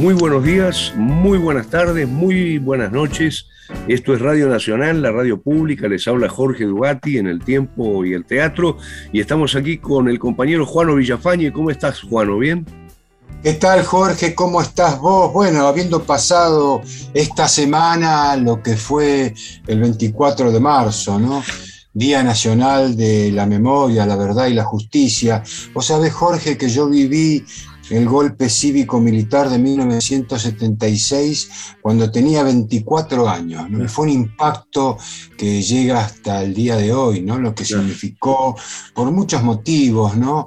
Muy buenos días, muy buenas tardes, muy buenas noches. Esto es Radio Nacional, la radio pública. Les habla Jorge Dugatti en El Tiempo y el Teatro. Y estamos aquí con el compañero Juano Villafañe. ¿Cómo estás, Juano? ¿Bien? ¿Qué tal, Jorge? ¿Cómo estás vos? Bueno, habiendo pasado esta semana lo que fue el 24 de marzo, ¿no? Día Nacional de la Memoria, la Verdad y la Justicia. Vos sabés, Jorge, que yo viví el golpe cívico-militar de 1976 cuando tenía 24 años, ¿no? Y fue un impacto que llega hasta el día de hoy, ¿no? Lo que significó, por muchos motivos, ¿no?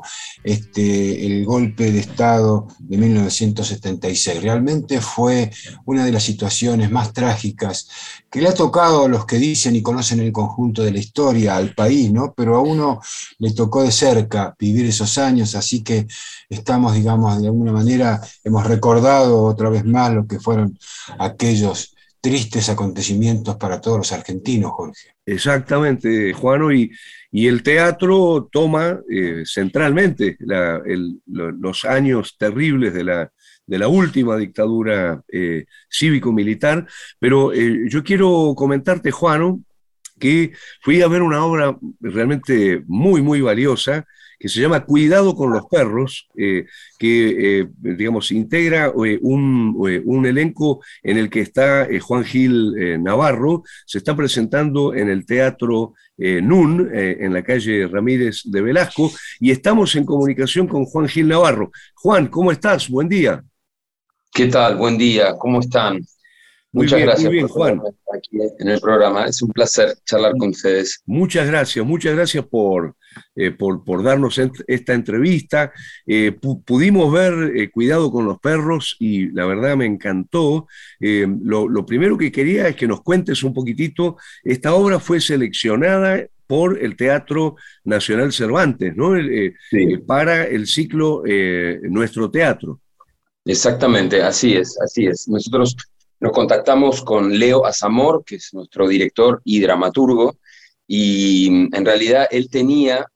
El golpe de Estado de 1976. Realmente fue una de las situaciones más trágicas que le ha tocado a los que dicen y conocen el conjunto de la historia al país, ¿no? Pero a uno le tocó de cerca vivir esos años, así que estamos, digamos, de alguna manera hemos recordado otra vez más lo que fueron aquellos tristes acontecimientos para todos los argentinos, Jorge. Exactamente, Juano, y el teatro toma centralmente los años terribles de la última dictadura cívico-militar, pero yo quiero comentarte, Juano, que fui a ver una obra realmente muy, muy valiosa, que se llama Cuidado con los perros, que, digamos, integra un elenco en el que está Juan Gil Navarro. Se está presentando en el Teatro NUN, en la calle Ramírez de Velasco, y estamos en comunicación con Juan Gil Navarro. Juan, ¿cómo estás? Buen día. ¿Qué tal? Buen día, ¿cómo están? Muchas gracias muy bien, por Juan. tenerme aquí en el programa. Es un placer charlar con ustedes. Muchas gracias por darnos esta entrevista. Pudimos ver Cuidado con los perros y la verdad me encantó. Lo primero que quería es que nos cuentes un poquitito. Esta obra fue seleccionada por el Teatro Nacional Cervantes, ¿no? Sí. Para el ciclo Nuestro Teatro. Exactamente, así es, así es. Nosotros nos contactamos con Leo Azamor, que es nuestro director y dramaturgo, y en realidad él tenía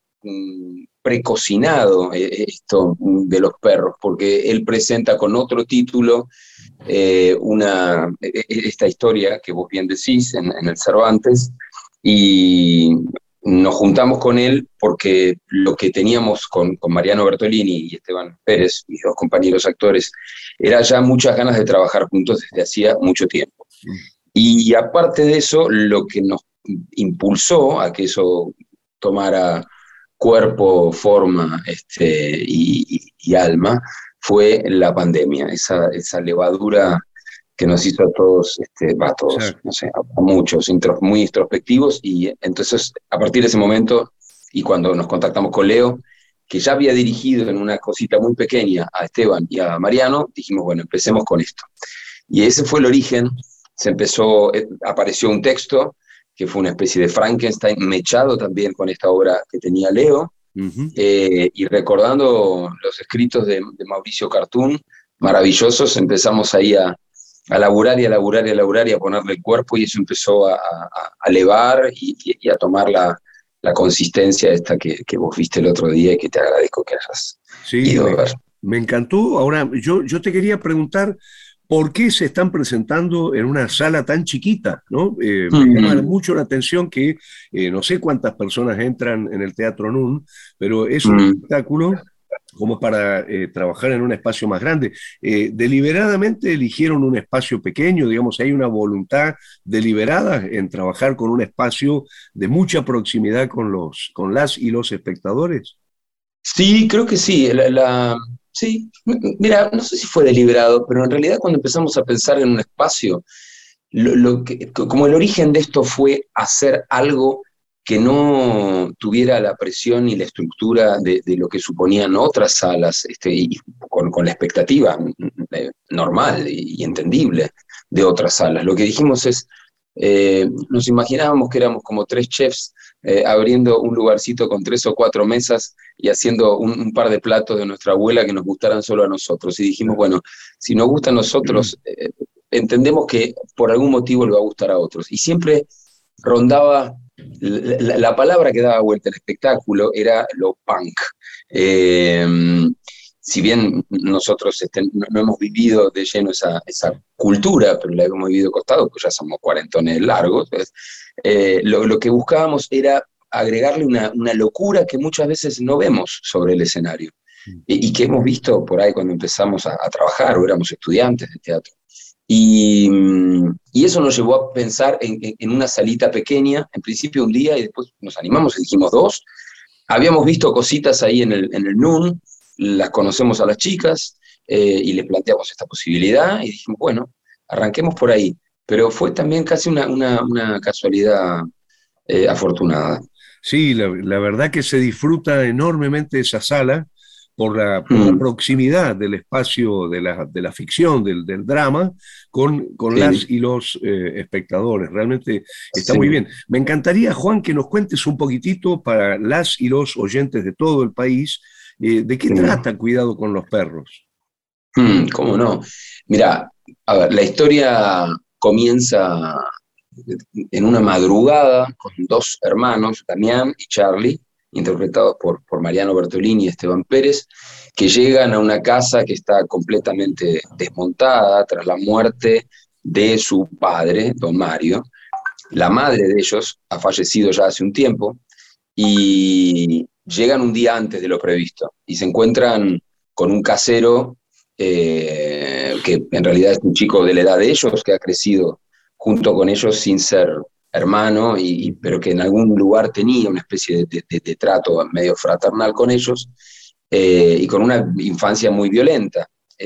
precocinado esto de los perros, porque él presenta con otro título esta historia que vos bien decís en el Cervantes, y nos juntamos con él porque lo que teníamos con Mariano Bertolini y Esteban Pérez, mis dos compañeros actores, era ya muchas ganas de trabajar juntos desde hacía mucho tiempo. Y aparte de eso, lo que nos impulsó a que eso tomara cuerpo, forma y alma fue la pandemia, esa levadura que nos hizo a todos, no sé, a muchos, muy introspectivos, y entonces a partir de ese momento, y cuando nos contactamos con Leo, que ya había dirigido en una cosita muy pequeña a Esteban y a Mariano, dijimos, bueno, empecemos con esto. Y ese fue el origen, apareció un texto, que fue una especie de Frankenstein mechado también con esta obra que tenía Leo, y recordando los escritos de Mauricio Cartún, maravillosos, empezamos ahí a laburar y a laburar y a laburar y a ponerle el cuerpo, y eso empezó a elevar y a tomar la consistencia esta que vos viste el otro día y que te agradezco que hayas ido a ver. Me encantó. Ahora, yo te quería preguntar, ¿por qué se están presentando en una sala tan chiquita, ¿no? Me llama mucho la atención que no sé cuántas personas entran en el Teatro NUN, pero es un espectáculo como para trabajar en un espacio más grande. ¿Deliberadamente eligieron un espacio pequeño? Digamos, ¿hay una voluntad deliberada en trabajar con un espacio de mucha proximidad con las y los espectadores? Sí, creo que sí. Sí, mira, no sé si fue deliberado, pero en realidad cuando empezamos a pensar en un espacio, como el origen de esto fue hacer algo que no tuviera la presión y la estructura de lo que suponían otras salas, y con la expectativa normal y entendible de otras salas. Lo que dijimos es, nos imaginábamos que éramos como 3 chefs abriendo un lugarcito con 3 o 4 mesas y haciendo un par de platos de nuestra abuela que nos gustaran solo a nosotros. Y dijimos, bueno, si nos gusta a nosotros, entendemos que por algún motivo le va a gustar a otros. Y siempre rondaba la palabra que daba vuelta al espectáculo era lo punk. si bien nosotros no hemos vivido de lleno esa cultura, pero la hemos vivido costado, pues ya somos cuarentones largos, pues, lo que buscábamos era agregarle una locura que muchas veces no vemos sobre el escenario, y que hemos visto por ahí cuando empezamos a trabajar o éramos estudiantes de teatro. Y eso nos llevó a pensar en una salita pequeña, en principio un día, y después nos animamos y dijimos 2. Habíamos visto cositas ahí en el NUN, las conocemos a las chicas, y les planteamos esta posibilidad, y dijimos, bueno, arranquemos por ahí. Pero fue también casi una casualidad afortunada. Sí, la verdad que se disfruta enormemente esa sala por la proximidad del espacio de la ficción, del drama, con Sí. las y los espectadores. Realmente está muy bien. Me encantaría, Juan, que nos cuentes un poquitito para las y los oyentes de todo el país, ¿de qué trata Cuidado con los perros? ¿Cómo no? Mira, a ver, la historia comienza en una madrugada con 2 hermanos, Damián y Charlie, interpretados por Mariano Bertolini y Esteban Pérez, que llegan a una casa que está completamente desmontada tras la muerte de su padre, don Mario. La madre de ellos ha fallecido ya hace un tiempo, y llegan un día antes de lo previsto y se encuentran con un casero, que en realidad es un chico de la edad de ellos, que ha crecido junto con ellos sin ser hermano, pero que en algún lugar tenía una especie de trato medio fraternal con ellos, y con una infancia muy violenta,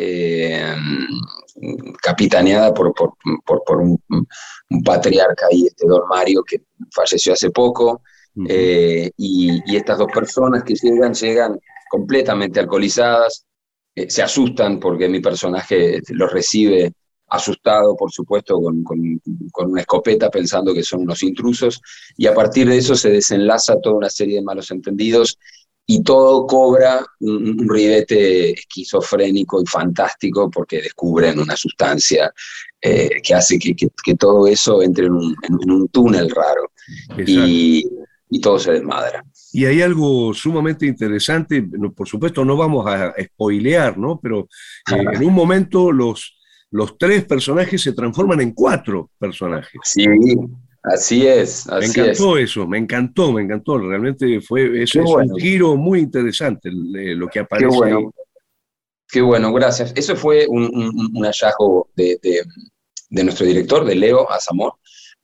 capitaneada por un patriarca ahí, don Mario, que falleció hace poco. Y estas 2 personas que llegan completamente alcoholizadas, se asustan porque mi personaje los recibe asustado, por supuesto, con una escopeta, pensando que son unos intrusos, y a partir de eso se desenlaza toda una serie de malos entendidos, y todo cobra un ribete esquizofrénico y fantástico, porque descubren una sustancia que hace que todo eso entre en un túnel raro. Y todo se desmadra. Y hay algo sumamente interesante, por supuesto no vamos a spoilear, ¿no? Pero en un momento los 3 personajes se transforman en 4 personajes. Sí, así es. Me encantó eso, me encantó. Realmente es un giro muy interesante lo que aparece ahí. Qué bueno, gracias. Eso fue un hallazgo de nuestro director, de Leo Azamor,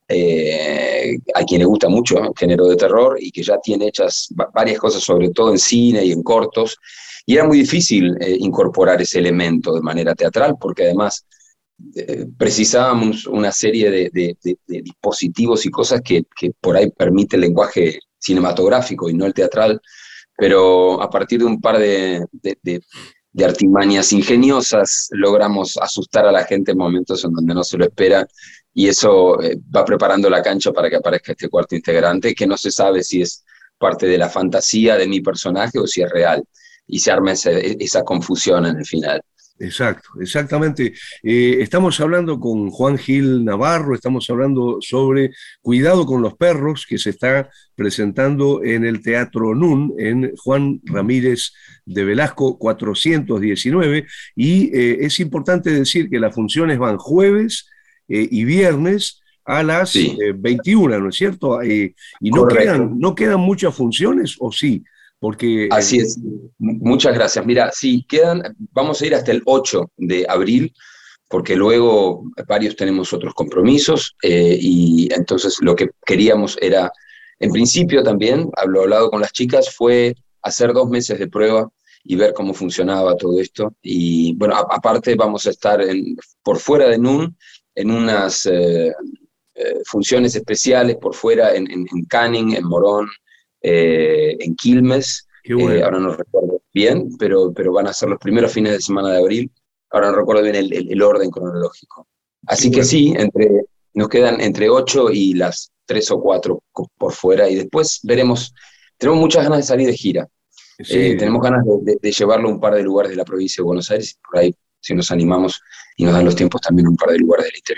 a quien le gusta mucho el género de terror, y que ya tiene hechas varias cosas, sobre todo en cine y en cortos, y era muy difícil incorporar ese elemento de manera teatral, porque además precisábamos una serie de dispositivos y cosas que por ahí permite el lenguaje cinematográfico y no el teatral, pero a partir de un par de artimañas ingeniosas logramos asustar a la gente en momentos en donde no se lo espera, y eso va preparando la cancha para que aparezca este 4º integrante, que no se sabe si es parte de la fantasía de mi personaje o si es real, y se arma esa confusión en el final. Exacto, exactamente. Estamos hablando con Juan Gil Navarro, estamos hablando sobre Cuidado con los perros, que se está presentando en el Teatro NUN, en Juan Ramírez de Velasco 419, y es importante decir que las funciones van jueves y viernes a las 21, ¿no es cierto? Y no quedan muchas funciones, ¿o sí? Porque, así es, muchas gracias. Mira, sí, vamos a ir hasta el 8 de abril, porque luego varios tenemos otros compromisos, y entonces lo que queríamos era, en principio también, lo hablado con las chicas, fue hacer 2 meses de prueba y ver cómo funcionaba todo esto. Y bueno, aparte vamos a estar por fuera de NUN, en unas funciones especiales por fuera, en Canning, en Morón, en Quilmes, bueno. Ahora no recuerdo bien, pero van a ser los primeros fines de semana de abril. Ahora no recuerdo bien el orden cronológico. Así que sí, nos quedan entre 8 y las 3 o 4 por fuera, y después veremos. Tenemos muchas ganas de salir de gira. Sí. Tenemos ganas de llevarlo a un par de lugares de la provincia de Buenos Aires, y por ahí, si nos animamos y nos dan los tiempos, también un par de lugares del interior.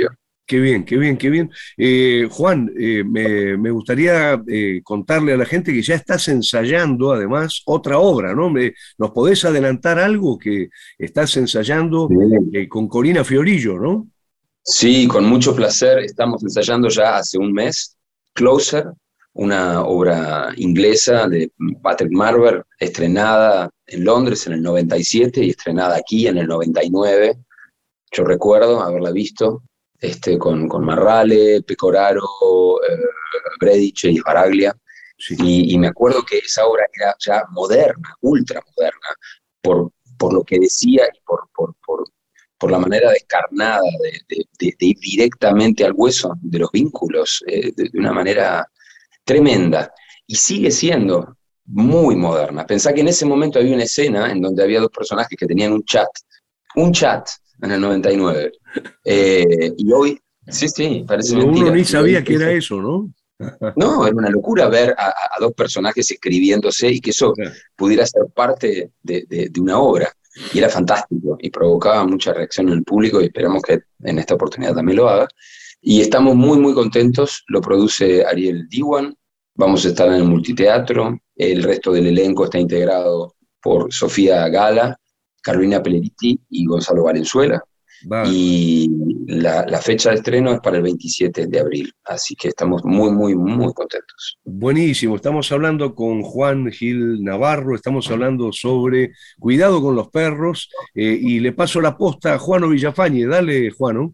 Qué bien, qué bien, qué bien. Juan, me gustaría contarle a la gente que ya estás ensayando además otra obra, ¿no? ¿Nos podés adelantar algo que estás ensayando con Corina Fiorillo, ¿no? Sí, con mucho placer. Estamos ensayando ya hace un mes Closer, una obra inglesa de Patrick Marber, estrenada en Londres en el 97 y estrenada aquí en el 99. Yo recuerdo haberla visto con Marrale, Pecoraro, Bredice y Baraglia. Sí. Y me acuerdo que esa obra era ya moderna, ultra moderna, por lo que decía y por la manera descarnada de ir directamente al hueso de los vínculos, de una manera tremenda. Y sigue siendo muy moderna. Pensá que en ese momento había una escena en donde había dos personajes que tenían un chat en el 99. Y hoy, sí, parece Uno mentira. ni Y hoy sabía que era eso, ¿no? no, era una locura ver a dos personajes escribiéndose y que eso pudiera ser parte de una obra. Y era fantástico y provocaba mucha reacción en el público y esperamos que en esta oportunidad también lo haga. Y estamos muy, muy contentos. Lo produce Ariel Diwan. Vamos a estar en el multiteatro. El resto del elenco está integrado por Sofía Gala, Carolina Pelleriti y Gonzalo Valenzuela. Bárbaro. Y la fecha de estreno es para el 27 de abril, así que estamos muy, muy, muy contentos. Buenísimo, estamos hablando con Juan Gil Navarro, estamos hablando sobre cuidado con los perros, y le paso la posta a Juano Villafañe. Dale, Juano.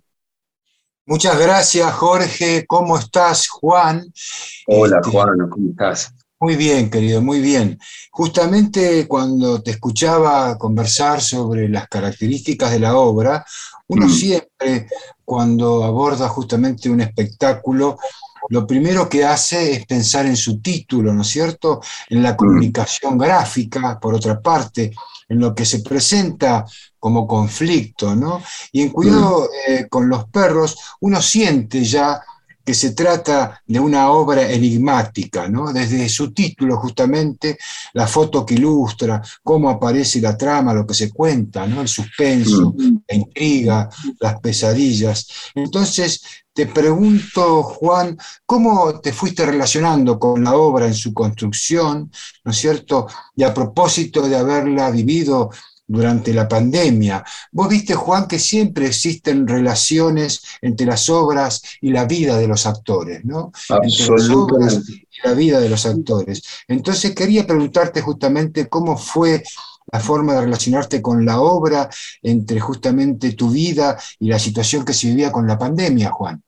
Muchas gracias, Jorge. ¿Cómo estás, Juan? Hola Juan, ¿cómo estás? Muy bien, querido, muy bien. Justamente cuando te escuchaba conversar sobre las características de la obra, uno siempre, cuando aborda justamente un espectáculo, lo primero que hace es pensar en su título, ¿no es cierto? En la comunicación gráfica, por otra parte, en lo que se presenta como conflicto, ¿no? Y en Cuidado con los perros, uno siente ya que se trata de una obra enigmática, ¿no? Desde su título, justamente, la foto que ilustra, cómo aparece la trama, lo que se cuenta, ¿no? El suspenso, la intriga, las pesadillas. Entonces, te pregunto, Juan, ¿cómo te fuiste relacionando con la obra en su construcción, ¿no es cierto? Y a propósito de haberla vivido durante la pandemia. Vos viste, Juan, que siempre existen relaciones entre las obras y la vida de los actores, ¿no? Entre las obras Absolutamente. y la vida de los actores. Entonces quería preguntarte justamente cómo fue la forma de relacionarte con la obra entre justamente tu vida y la situación que se vivía con la pandemia, Juan.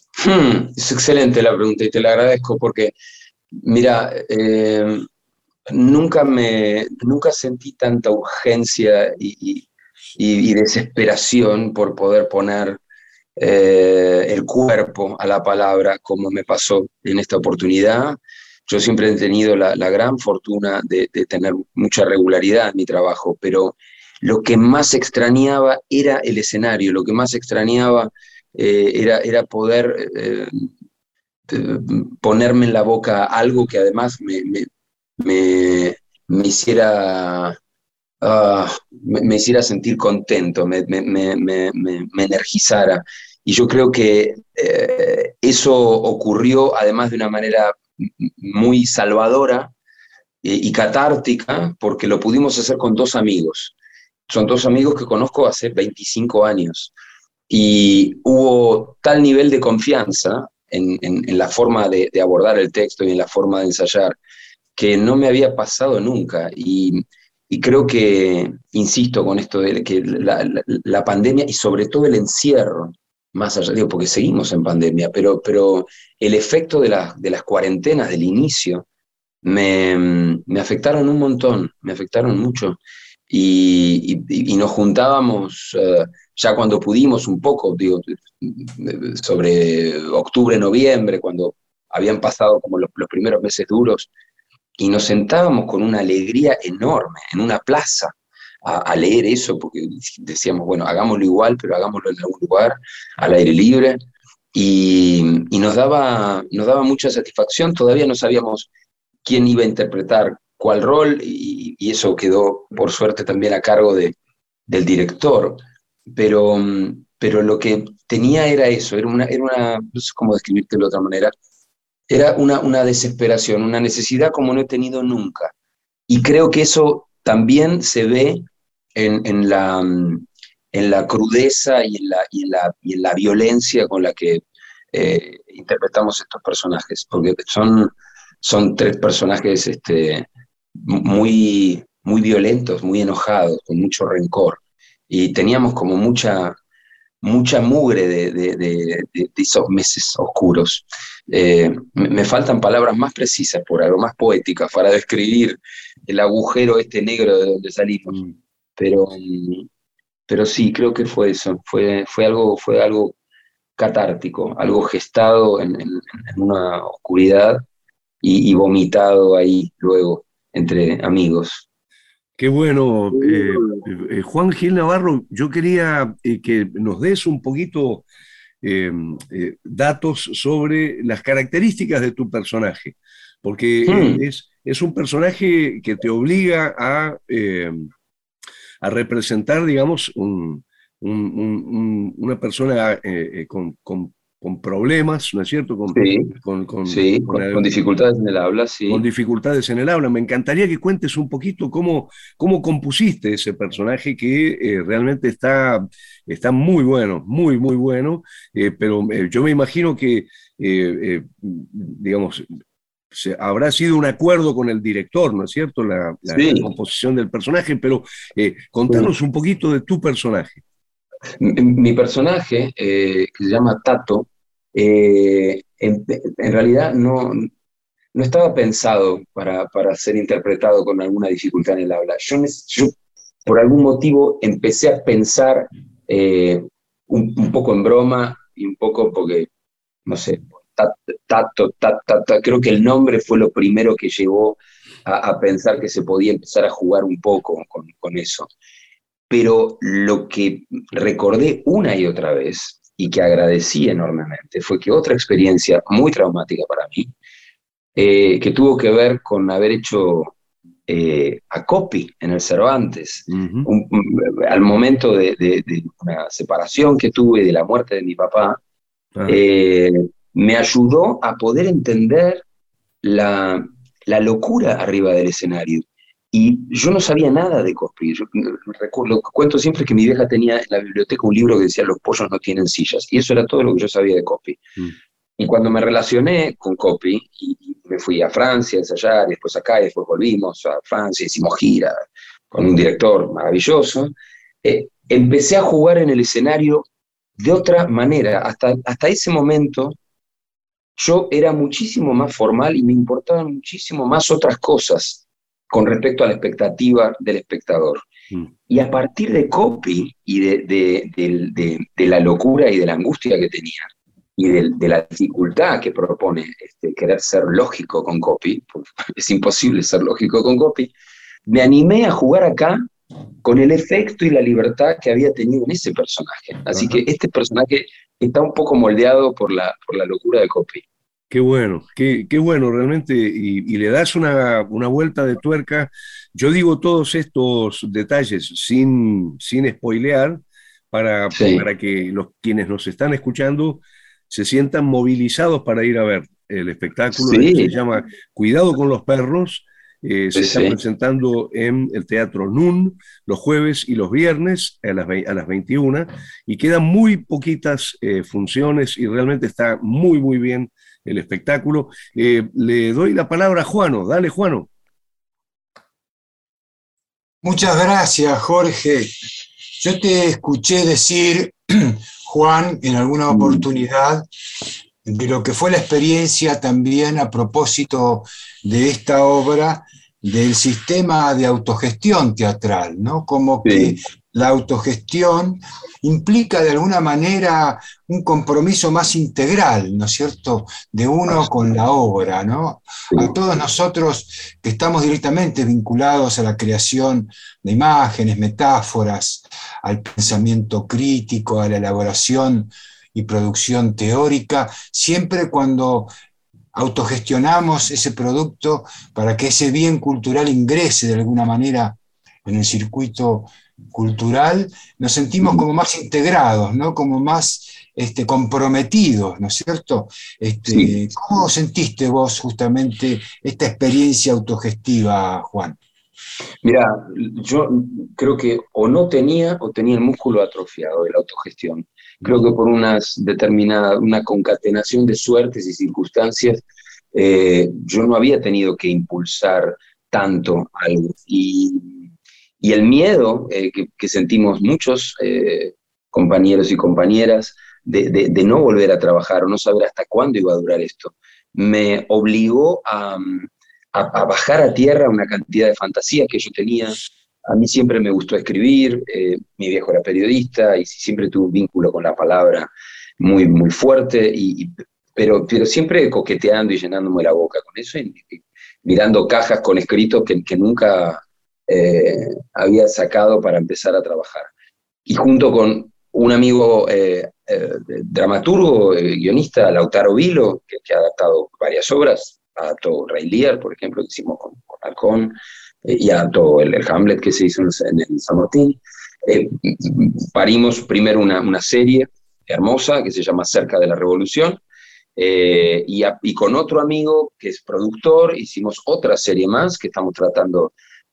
Es excelente la pregunta y te la agradezco porque, mira, nunca sentí tanta urgencia y desesperación por poder poner el cuerpo a la palabra como me pasó en esta oportunidad. Yo siempre he tenido la gran fortuna de tener mucha regularidad en mi trabajo, pero lo que más extrañaba era el escenario, lo que más extrañaba era poder ponerme en la boca algo que además me, me hiciera, me hiciera sentir contento, me energizara. Y yo creo que eso ocurrió además de una manera muy salvadora y catártica, porque lo pudimos hacer con dos amigos. Son dos amigos que conozco hace 25 años. Y hubo tal nivel de confianza en la forma de abordar el texto y en la forma de ensayar, que no me había pasado nunca. Y creo que, insisto con esto de que la pandemia y sobre todo el encierro, más allá, digo, porque seguimos en pandemia, pero el efecto de las cuarentenas del inicio me afectaron un montón, me afectaron mucho. Y nos juntábamos ya cuando pudimos un poco, digo, sobre octubre, noviembre, cuando habían pasado como los primeros meses duros, y nos sentábamos con una alegría enorme en una plaza a leer eso, porque decíamos, bueno, hagámoslo igual, pero hagámoslo en algún lugar, al aire libre, y nos daba mucha satisfacción. Todavía no sabíamos quién iba a interpretar cuál rol, y eso quedó, por suerte, también a cargo del director. Pero pero lo que tenía era eso, no sé cómo describirte de otra manera, era una desesperación, una necesidad como no he tenido nunca. Y creo que eso también se ve en la crudeza y en la violencia con la que interpretamos estos personajes, porque son tres personajes muy violentos, muy enojados, con mucho rencor. Y teníamos como mucha mugre de esos meses oscuros. Me faltan palabras más precisas, por algo más poéticas, para describir el agujero negro de donde salimos. Pero, pero sí, creo que fue eso, fue algo catártico, algo gestado en una oscuridad y vomitado ahí luego entre amigos. Qué bueno. Juan Gil Navarro, yo quería que nos des un poquito datos sobre las características de tu personaje, porque es un personaje que te obliga a representar, digamos, una persona con problemas, ¿no es cierto? Con dificultades en el habla, sí. Con dificultades en el habla. Me encantaría que cuentes un poquito cómo compusiste ese personaje que realmente está muy bueno, muy, muy bueno, pero yo me imagino que, digamos, habrá sido un acuerdo con el director, ¿no es cierto? La composición del personaje, pero contanos un poquito de tu personaje. Mi personaje, que se llama Tato, en realidad no estaba pensado para ser interpretado con alguna dificultad en el habla. Yo por algún motivo, empecé a pensar un poco en broma y un poco porque, no sé, Tato, creo que el nombre fue lo primero que llevó a pensar que se podía empezar a jugar un poco con eso. Pero lo que recordé una y otra vez, y que agradecí enormemente, fue que otra experiencia muy traumática para mí, que tuvo que ver con haber hecho a Coppi en el Cervantes, al momento de una separación que tuve, de la muerte de mi papá, me ayudó a poder entender la locura arriba del escenario. Y yo no sabía nada de Cospi. Lo que cuento siempre es que mi vieja tenía en la biblioteca un libro que decía "Los pollos no tienen sillas", y eso era todo lo que yo sabía de Cospi. Y cuando me relacioné con Coppi, y me fui a Francia a ensayar, y después acá, y después volvimos a Francia, hicimos gira con un director maravilloso, empecé a jugar en el escenario de otra manera. Hasta ese momento yo era muchísimo más formal y me importaban muchísimo más otras cosas con respecto a la expectativa del espectador. Y a partir de Coppi y de la locura y de la angustia que tenía, y de la dificultad que propone querer ser lógico con Coppi, porque es imposible ser lógico con Coppi, me animé a jugar acá con el efecto y la libertad que había tenido en ese personaje. Así que este personaje está un poco moldeado por la locura de Coppi. Qué bueno, qué bueno realmente, y le das una vuelta de tuerca. Yo digo todos estos detalles sin spoilear, para que quienes nos están escuchando se sientan movilizados para ir a ver el espectáculo. Se llama Cuidado con los perros. Se está presentando en el Teatro NUN los jueves y los viernes a las 21, y quedan muy poquitas funciones, y realmente está muy, muy bien el espectáculo. Le doy la palabra a Juano. Dale, Juano. Muchas gracias, Jorge. Yo te escuché decir, Juan, en alguna oportunidad, de lo que fue la experiencia también a propósito de esta obra, del sistema de autogestión teatral, ¿no? Como que la autogestión implica de alguna manera un compromiso más integral, ¿no es cierto?, de uno con la obra, ¿no? A todos nosotros que estamos directamente vinculados a la creación de imágenes, metáforas, al pensamiento crítico, a la elaboración y producción teórica, siempre cuando autogestionamos ese producto para que ese bien cultural ingrese de alguna manera en el circuito cultural, nos sentimos como más integrados, ¿no? Como más comprometidos, ¿no es cierto? Sí. ¿Cómo sentiste vos justamente esta experiencia autogestiva, Juan? Mira, yo creo que o tenía el músculo atrofiado de la autogestión. Creo que por una concatenación de suertes y circunstancias, yo no había tenido que impulsar tanto algo. Y el miedo que sentimos muchos compañeros y compañeras de no volver a trabajar o no saber hasta cuándo iba a durar esto, me obligó a bajar a tierra una cantidad de fantasías que yo tenía. A mí siempre me gustó escribir, mi viejo era periodista y siempre tuve un vínculo con la palabra muy, muy fuerte, pero siempre coqueteando y llenándome la boca con eso y mirando cajas con escritos que nunca había sacado para empezar a trabajar. Y junto con un amigo dramaturgo, guionista, Lautaro Vilo, que ha adaptado varias obras, adaptó Rey Lear, por ejemplo, que hicimos con Halcón, y adaptó el Hamlet que se hizo en el San Martín. Parimos primero una serie hermosa que se llama Cerca de la Revolución, y con otro amigo que es productor hicimos otra serie más que estamos tratando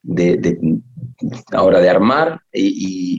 ahora de armar, y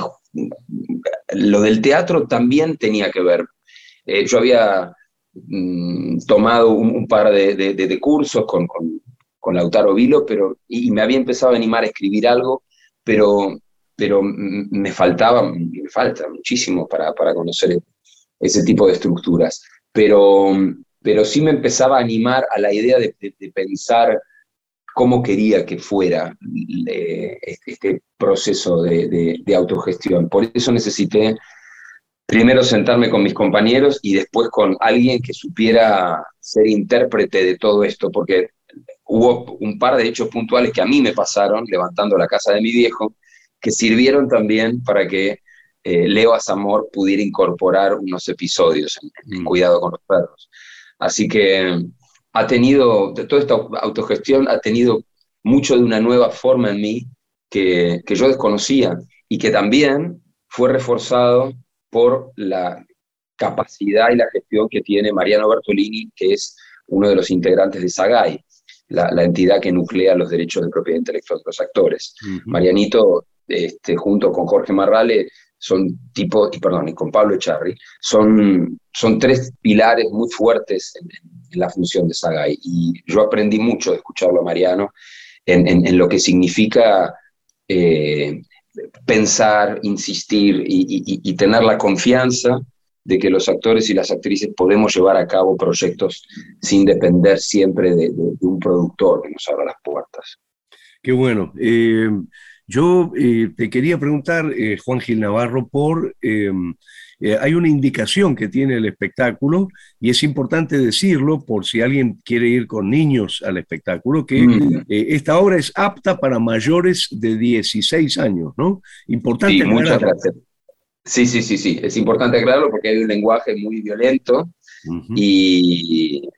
lo del teatro también tenía que ver. Yo había tomado un par de cursos con Lautaro Vilo, y me había empezado a animar a escribir algo, pero me falta muchísimo para conocer ese tipo de estructuras. Pero sí me empezaba a animar a la idea de pensar cómo quería que fuera este proceso de autogestión. Por eso necesité primero sentarme con mis compañeros y después con alguien que supiera ser intérprete de todo esto, porque hubo un par de hechos puntuales que a mí me pasaron levantando la casa de mi viejo, que sirvieron también para que Leo Azamor pudiera incorporar unos episodios en Cuidado con los Perros. Así que toda esta autogestión ha tenido mucho de una nueva forma en mí que yo desconocía, y que también fue reforzado por la capacidad y la gestión que tiene Mariano Bertolini, que es uno de los integrantes de SAGAI, la entidad que nuclea los derechos de propiedad intelectual de los actores. Marianito, junto con Jorge Marrale, y con Pablo Echarri, son tres pilares muy fuertes en la función de SAGAI. Y yo aprendí mucho de escucharlo a Mariano en lo que significa pensar, insistir y tener la confianza de que los actores y las actrices podemos llevar a cabo proyectos sin depender siempre de un productor que nos abra las puertas. Qué bueno. Yo te quería preguntar, Juan Gil Navarro, hay una indicación que tiene el espectáculo, y es importante decirlo por si alguien quiere ir con niños al espectáculo, que esta obra es apta para mayores de 16 años, ¿no? Importante. Sí, muchas gracias. Sí, es importante aclararlo porque hay un lenguaje muy violento, y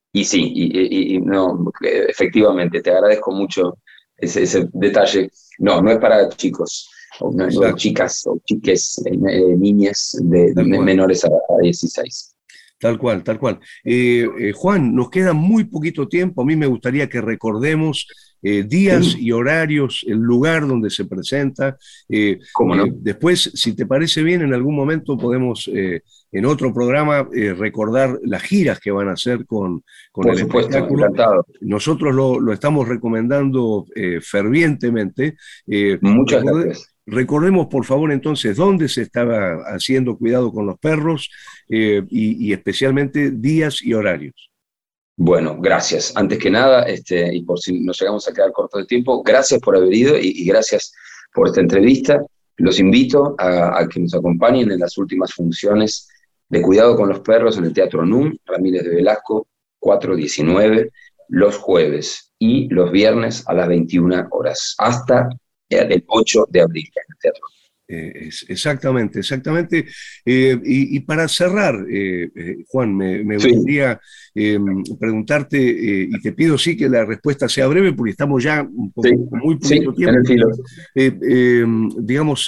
no, efectivamente, te agradezco mucho ese detalle. No es para chicos, no, chicas o chiques, niñas menores a 16. Tal cual, tal cual. Juan, nos queda muy poquito tiempo. A mí me gustaría que recordemos días y horarios, el lugar donde se presenta. ¿Cómo no? Después, si te parece bien, en algún momento podemos, en otro programa, recordar las giras que van a hacer con el espectáculo. Encantado. Nosotros lo estamos recomendando fervientemente. Muchas gracias. Recordemos, por favor, entonces, dónde se estaba haciendo Cuidado con los Perros, y especialmente días y horarios. Bueno, gracias. Antes que nada, y por si nos llegamos a quedar cortos de tiempo, gracias por haber ido y gracias por esta entrevista. Los invito a que nos acompañen en las últimas funciones de Cuidado con los Perros en el Teatro NUM, Ramírez de Velasco, 419, los jueves y los viernes a las 21 horas, hasta el 8 de abril en el teatro. Exactamente. Y para cerrar, Juan, me gustaría preguntarte, y te pido sí que la respuesta sea breve, porque estamos ya un poco, muy poquito tiempo. En el filo. Digamos,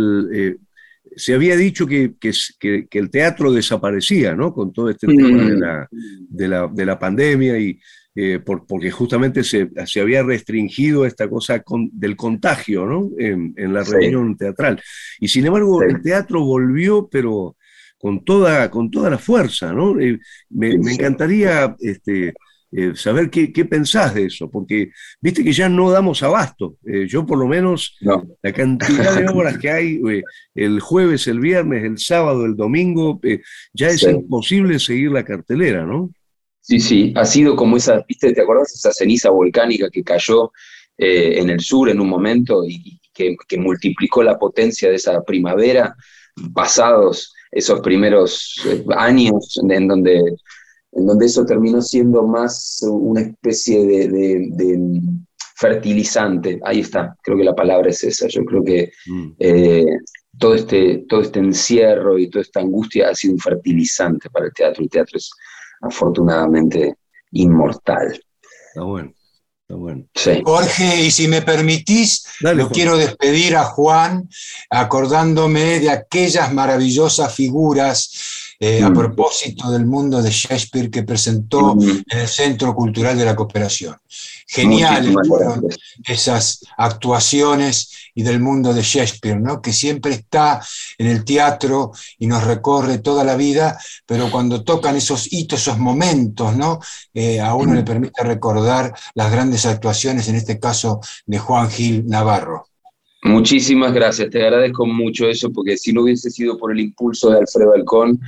se había dicho que el teatro desaparecía, ¿no? Con todo este tema de la pandemia porque justamente se había restringido esta cosa del contagio, ¿no? En la reunión teatral. Y sin embargo, el teatro volvió, pero con toda la fuerza, ¿no? Me encantaría saber qué pensás de eso, porque viste que ya no damos abasto. Yo por lo menos, la cantidad de obras que hay el jueves, el viernes, el sábado, el domingo, ya es imposible seguir la cartelera, ¿no? Sí, ha sido como esa, ¿viste? ¿Te acordás esa ceniza volcánica que cayó en el sur en un momento y que multiplicó la potencia de esa primavera, pasados esos primeros años en donde eso terminó siendo más una especie de fertilizante? Ahí está, creo que la palabra es esa. Yo creo que todo este encierro y toda esta angustia ha sido un fertilizante para el teatro. El teatro es afortunadamente inmortal. Está bueno. Sí. Jorge, y si me permitís, Dale, lo Juan. quiero despedir a Juan, acordándome de aquellas maravillosas figuras a propósito del mundo de Shakespeare que presentó en el Centro Cultural de la Cooperación. Geniales fueron esas actuaciones y del mundo de Shakespeare, ¿no? Que siempre está en el teatro y nos recorre toda la vida, pero cuando tocan esos hitos, esos momentos, ¿no? A uno le permite recordar las grandes actuaciones, en este caso de Juan Gil Navarro. Muchísimas gracias, te agradezco mucho eso, porque si no hubiese sido por el impulso de Alfredo Halcón,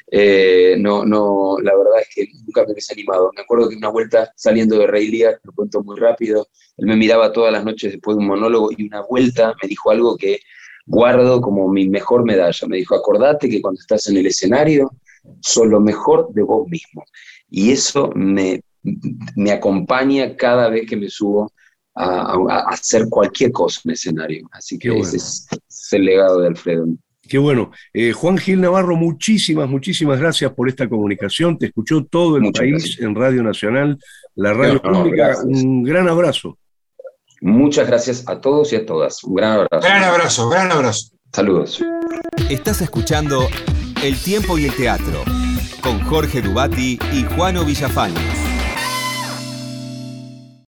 no, la verdad es que nunca me hubiese animado. Me acuerdo que una vuelta saliendo de Rey Lear, lo cuento muy rápido, él me miraba todas las noches después de un monólogo y una vuelta me dijo algo que guardo como mi mejor medalla. Me dijo: acordate que cuando estás en el escenario, sos lo mejor de vos mismo. Y eso me acompaña cada vez que me subo a hacer cualquier cosa en el escenario. Así que ese es el legado de Alfredo. Qué bueno. Juan Gil Navarro, muchísimas gracias por esta comunicación. Te escuchó todo el país en Radio Nacional, la radio pública. Gracias. Un gran abrazo. Muchas gracias a todos y a todas. Un gran abrazo. Gran abrazo. Saludos. Estás escuchando El Tiempo y el Teatro con Jorge Dubati y Juano Villafañez.